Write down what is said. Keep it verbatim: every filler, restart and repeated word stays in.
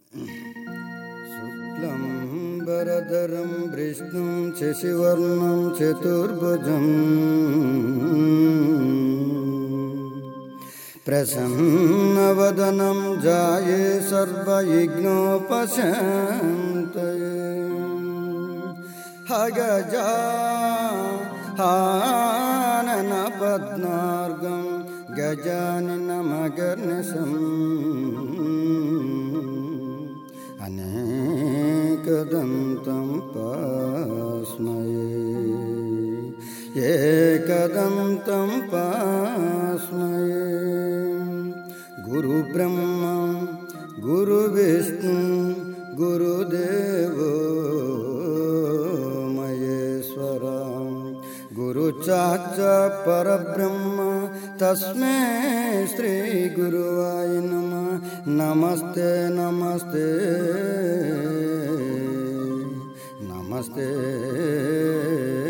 शुक्लंबरधरं विष्णुं शशिवर्णं चतुर्भुजं प्रसन्नवदनं ध्याये सर्वविघ्नोपशान्तये। गजानन पद्मार्गं गजाननमगर्निशम् अनेकदन्तं पास्महे एकदन्तं पास्महे। गुरुब्रह्मा गुरुविष्णु गुरुदेवो महेश्वरा गुरुसाक्षात् परब्रह्म तस्मै श्री गुरुवाय नमः। नमस्ते नमस्ते नमस्ते